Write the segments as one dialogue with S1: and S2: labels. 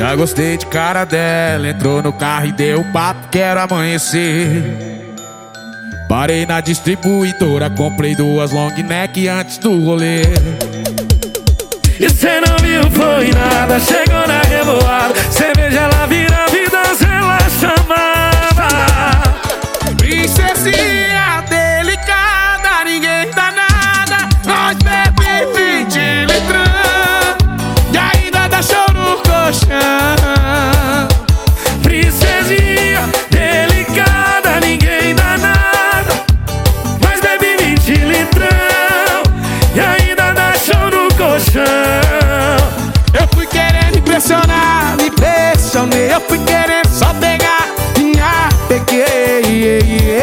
S1: Já gostei de cara dela, entrou no carro e deu papo, quero amanhecer. Parei na distribuidora, comprei 2 long neck antes do rolê.
S2: E cê não viu, foi nada, chegou na revoada, cerveja ela vira vida, ela chamava
S1: princesinha delicada, ninguém dá nada. Nós bebe 20 litrão e ainda dá show no colchão.
S2: Princesinha delicada, ninguém dá nada, mas bebe 20 litrão e ainda dá show no colchão.
S1: Eu fui querendo impressionar, me impressionei. Eu fui querendo só pegar, minha peguei.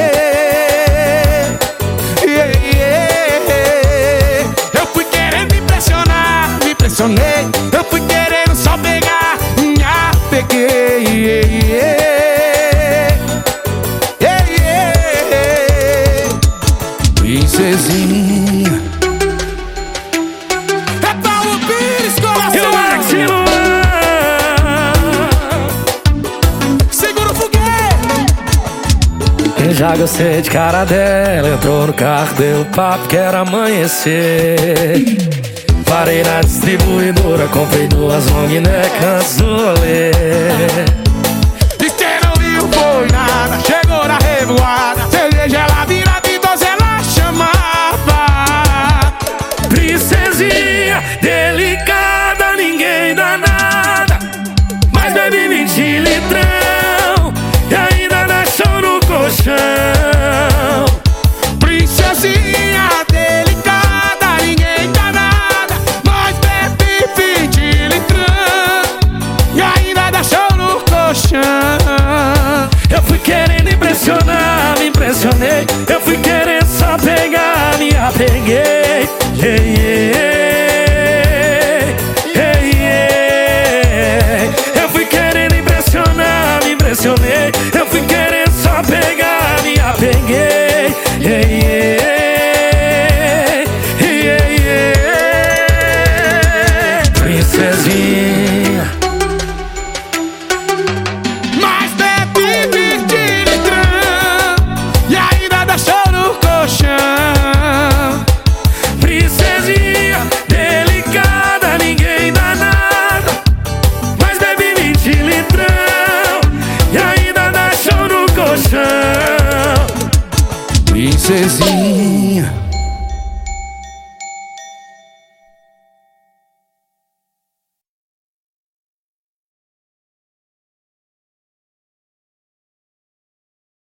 S1: Eu fui querendo impressionar, me impressionei. Eu fui querendo só pegar, minha peguei. Princesinha, é Paulo Pires,
S2: Eu
S1: coração. Segura o foguete.
S2: Eu já gostei de cara dela, entrou no carro, deu papo, quero amanhecer. Parei na distribuidora, comprei 2 long neck antes do rolê.
S1: E cê não viu, foi nada, chegou na revoada, cerveja ela vira de 12, ela chamava
S2: Princesinha delicada, ninguém dá nada, mas bebe 20 litrão e ainda dá show no colchão.
S1: princesinha delicada, ninguém dá nada. Nós bebe 20 litrão e ainda dá show no colchão.
S2: Eu fui querendo impressionar, me impressionei. Eu fui querendo só pegar, me apeguei. Eu fui querendo impressionar, me impressionei. Eu fui querendo só pegar, me apeguei. Princesinha